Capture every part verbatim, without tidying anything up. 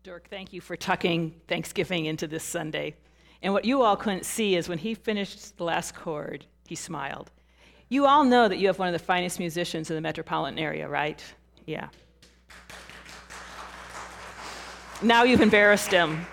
Dirk, thank you for tucking Thanksgiving into this Sunday. And what you all couldn't see is when he finished the last chord, he smiled. You all know that you have one of the finest musicians in the metropolitan area, right? Yeah. Now you've embarrassed him.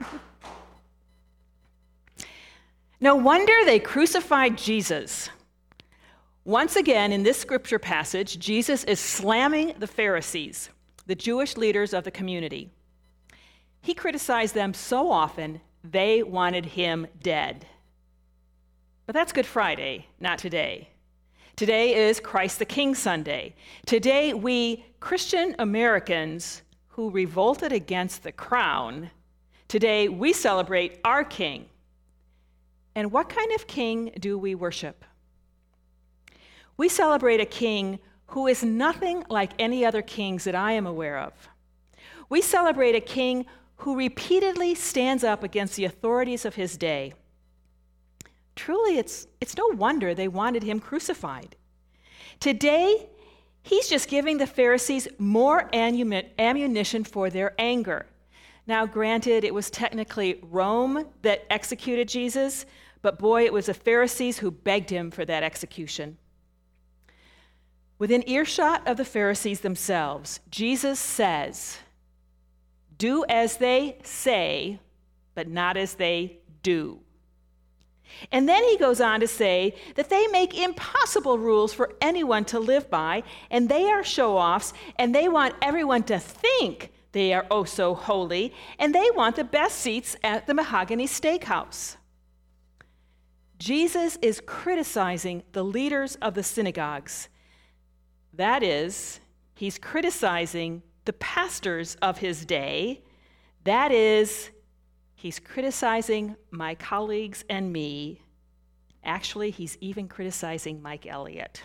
No wonder they crucified Jesus. Once again, in this scripture passage, Jesus is slamming the Pharisees, the Jewish leaders of the community. He criticized them so often, they wanted him dead. But that's Good Friday, not today. Today is Christ the King Sunday. Today, we Christian Americans who revolted against the crown, today we celebrate our King. And what kind of king do we worship? We celebrate a king who is nothing like any other kings that I am aware of. We celebrate a king who repeatedly stands up against the authorities of his day. Truly, it's, it's no wonder they wanted him crucified. Today, he's just giving the Pharisees more ammunition for their anger. Now, granted, it was technically Rome that executed Jesus, but boy, it was the Pharisees who begged him for that execution. Within earshot of the Pharisees themselves, Jesus says, "Do as they say, but not as they do." And then he goes on to say that they make impossible rules for anyone to live by, and they are show-offs, and they want everyone to think they are oh so holy, and they want the best seats at the Mahogany Steakhouse. Jesus is criticizing the leaders of the synagogues. That is, he's criticizing the pastors of his day. That is, he's criticizing my colleagues and me. Actually, he's even criticizing Mike Elliott.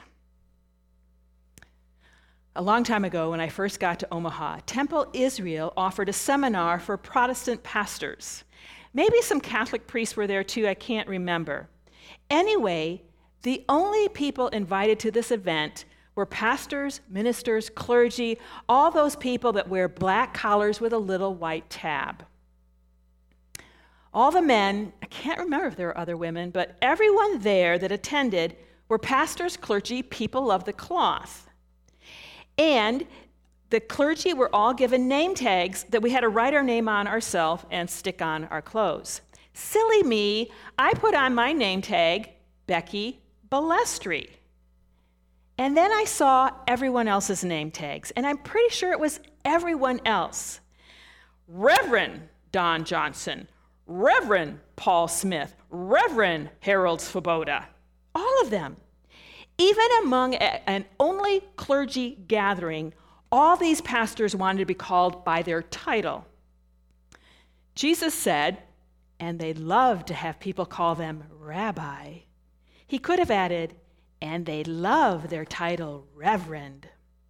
A long time ago, when I first got to Omaha, Temple Israel offered a seminar for Protestant pastors. Maybe some Catholic priests were there too, I can't remember. Anyway, the only people invited to this event were pastors, ministers, clergy, all those people that wear black collars with a little white tab. All the men, I can't remember if there were other women, but everyone there that attended were pastors, clergy, people of the cloth. And the clergy were all given name tags that we had to write our name on ourselves and stick on our clothes. Silly me, I put on my name tag, Becky Balestri. And then I saw everyone else's name tags, and I'm pretty sure it was everyone else. Reverend Don Johnson, Reverend Paul Smith, Reverend Harold Svoboda, all of them. Even among a, an only clergy gathering, all these pastors wanted to be called by their title. Jesus said, and they loved to have people call them rabbi. He could have added, and they love their title reverend.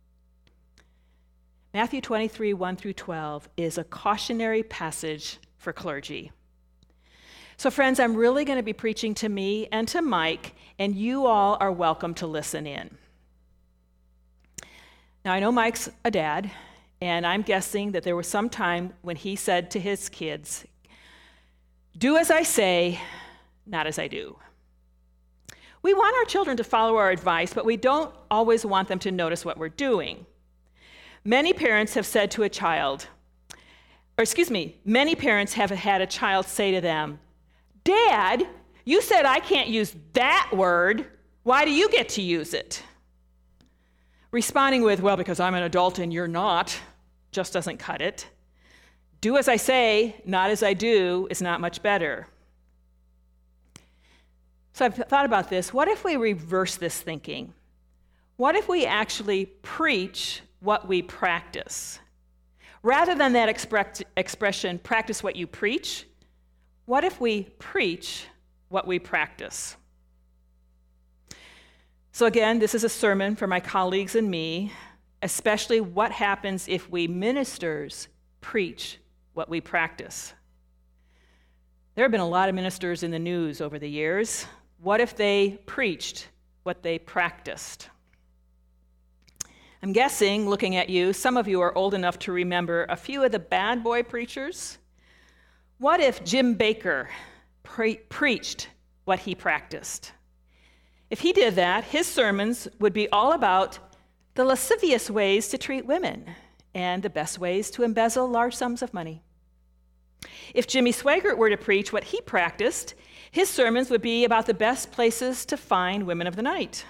Matthew twenty-three, one through twelve is a cautionary passage for clergy. So friends, I'm really going to be preaching to me and to Mike, and you all are welcome to listen in. Now, I know Mike's a dad, and I'm guessing that there was some time when he said to his kids, "Do as I say, not as I do." We want our children to follow our advice, but we don't always want them to notice what we're doing. Many parents have said to a child, or excuse me, many parents have had a child say to them, "Dad, you said I can't use that word. Why do you get to use it?" Responding with, "Well, because I'm an adult and you're not," just doesn't cut it. Do as I say, not as I do, is not much better. So I've thought about this. What if we reverse this thinking? What if we actually preach what we practice? Rather than that expre- expression, practice what you preach, what if we preach what we practice? So again, this is a sermon for my colleagues and me, especially what happens if we ministers preach what we practice. There have been a lot of ministers in the news over the years. What if they preached what they practiced? I'm guessing, looking at you, some of you are old enough to remember a few of the bad boy preachers. What if Jim Bakker pre- preached what he practiced? If he did that, his sermons would be all about the lascivious ways to treat women and the best ways to embezzle large sums of money. If Jimmy Swaggart were to preach what he practiced, his sermons would be about the best places to find women of the night.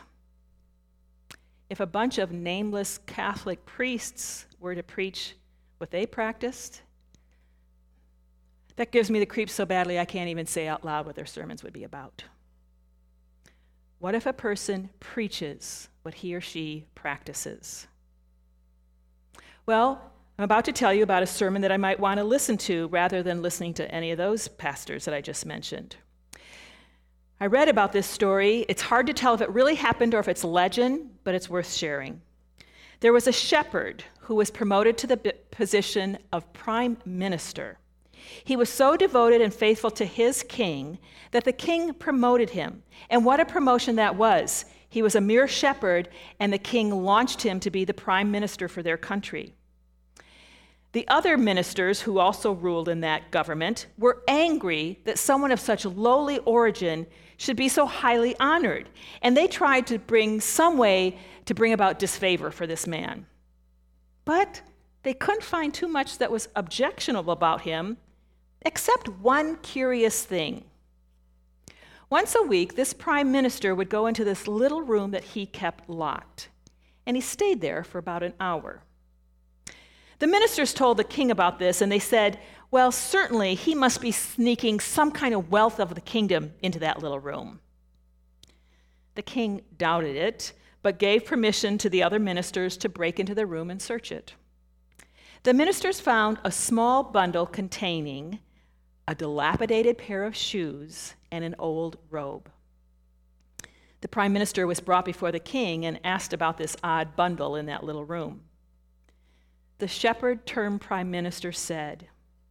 If a bunch of nameless Catholic priests were to preach what they practiced, that gives me the creeps so badly I can't even say out loud what their sermons would be about. What if a person preaches what he or she practices? Well, I'm about to tell you about a sermon that I might want to listen to rather than listening to any of those pastors that I just mentioned. I read about this story. It's hard to tell if it really happened or if it's legend, but it's worth sharing. There was a shepherd who was promoted to the position of prime minister. He was so devoted and faithful to his king that the king promoted him. And what a promotion that was. He was a mere shepherd, and the king launched him to be the prime minister for their country. The other ministers who also ruled in that government were angry that someone of such lowly origin should be so highly honored, and they tried to bring some way to bring about disfavor for this man. But they couldn't find too much that was objectionable about him, except one curious thing. Once a week, this prime minister would go into this little room that he kept locked, and he stayed there for about an hour. The ministers told the king about this, and they said, well, certainly he must be sneaking some kind of wealth of the kingdom into that little room. The king doubted it, but gave permission to the other ministers to break into the room and search it. The ministers found a small bundle containing a dilapidated pair of shoes and an old robe. The prime minister was brought before the king and asked about this odd bundle in that little room. The shepherd turned prime minister said,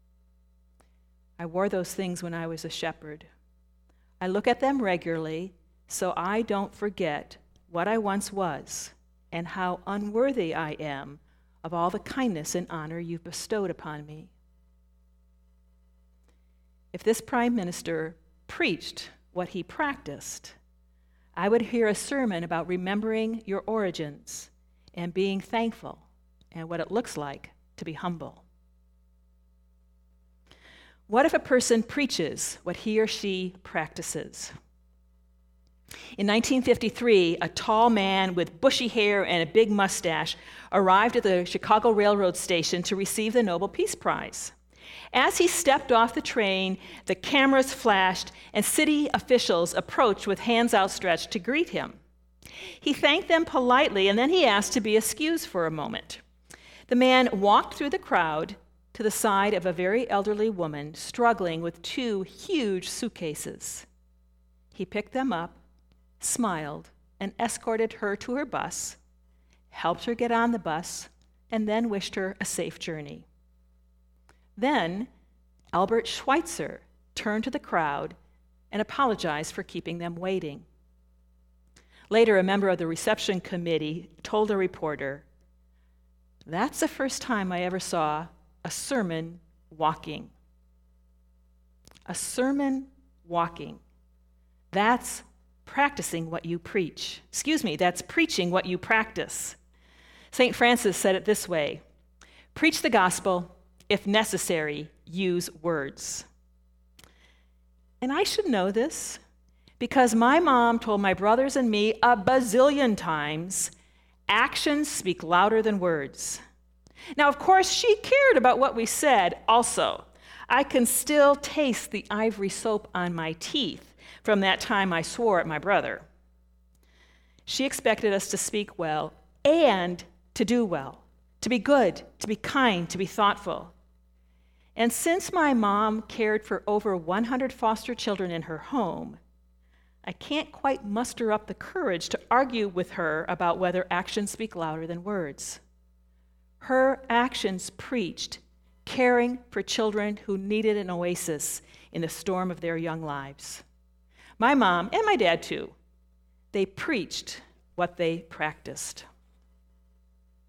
I wore those things when I was a shepherd. I look at them regularly so I don't forget what I once was and how unworthy I am of all the kindness and honor you've bestowed upon me. If this prime minister preached what he practiced, I would hear a sermon about remembering your origins and being thankful and what it looks like to be humble. What if a person preaches what he or she practices? In nineteen fifty-three, a tall man with bushy hair and a big mustache arrived at the Chicago Railroad station to receive the Nobel Peace Prize. As he stepped off the train, the cameras flashed and city officials approached with hands outstretched to greet him. He thanked them politely, and then he asked to be excused for a moment. The man walked through the crowd to the side of a very elderly woman struggling with two huge suitcases. He picked them up, smiled, and escorted her to her bus, helped her get on the bus, and then wished her a safe journey. Then Albert Schweitzer turned to the crowd and apologized for keeping them waiting. Later, a member of the reception committee told a reporter, "That's the first time I ever saw a sermon walking." A sermon walking. That's practicing what you preach. Excuse me, that's preaching what you practice. Saint Francis said it this way: preach the gospel, if necessary, use words. And I should know this because my mom told my brothers and me a bazillion times, actions speak louder than words. Now, of course, she cared about what we said also. I can still taste the ivory soap on my teeth from that time I swore at my brother. She expected us to speak well and to do well, to be good, to be kind, to be thoughtful. And since my mom cared for over one hundred foster children in her home, I can't quite muster up the courage to argue with her about whether actions speak louder than words. Her actions preached caring for children who needed an oasis in the storm of their young lives. My mom, and my dad too, they preached what they practiced.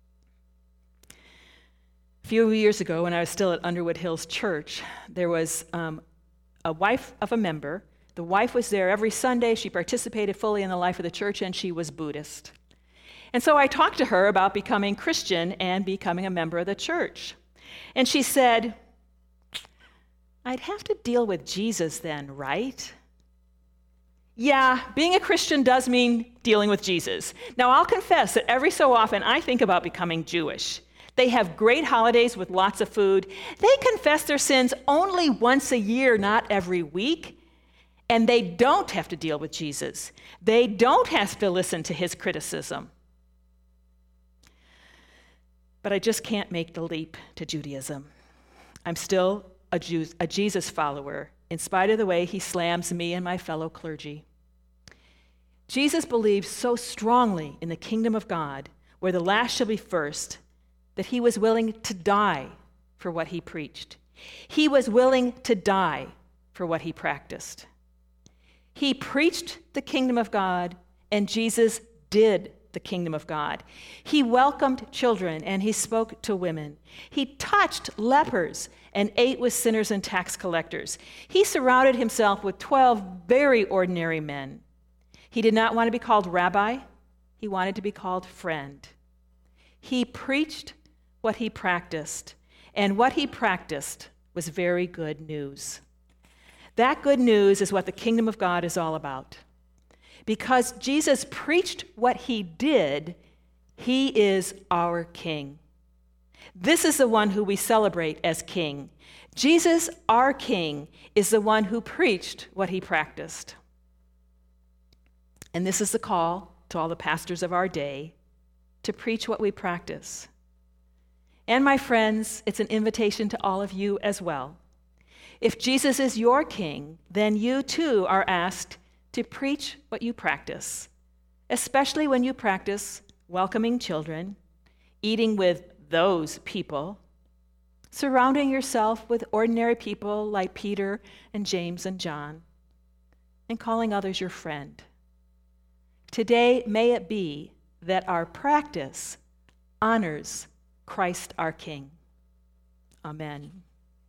A few years ago, when I was still at Underwood Hills Church, there was um, a wife of a member. The wife was there every Sunday. She participated fully in the life of the church, and she was Buddhist. And so I talked to her about becoming Christian and becoming a member of the church. And she said, "I'd have to deal with Jesus then, right?" Yeah, being a Christian does mean dealing with Jesus. Now, I'll confess that every so often I think about becoming Jewish. They have great holidays with lots of food. They confess their sins only once a year, not every week. And they don't have to deal with Jesus. They don't have to listen to his criticism. But I just can't make the leap to Judaism. I'm still a, Jew, a Jesus follower, in spite of the way he slams me and my fellow clergy. Jesus believed so strongly in the kingdom of God, where the last shall be first, that he was willing to die for what he preached. He was willing to die for what he practiced. He preached the kingdom of God, and Jesus did the kingdom of God. He welcomed children, and he spoke to women. He touched lepers and ate with sinners and tax collectors. He surrounded himself with twelve very ordinary men. He did not want to be called rabbi. He wanted to be called friend. He preached what he practiced, and what he practiced was very good news. That good news is what the kingdom of God is all about. Because Jesus preached what he did, he is our king. This is the one who we celebrate as king. Jesus, our king, is the one who preached what he practiced. And this is the call to all the pastors of our day to preach what we practice. And my friends, it's an invitation to all of you as well. If Jesus is your king, then you too are asked to preach what you practice, especially when you practice welcoming children, eating with those people, surrounding yourself with ordinary people like Peter and James and John, and calling others your friend. Today, may it be that our practice honors Christ our King. Amen.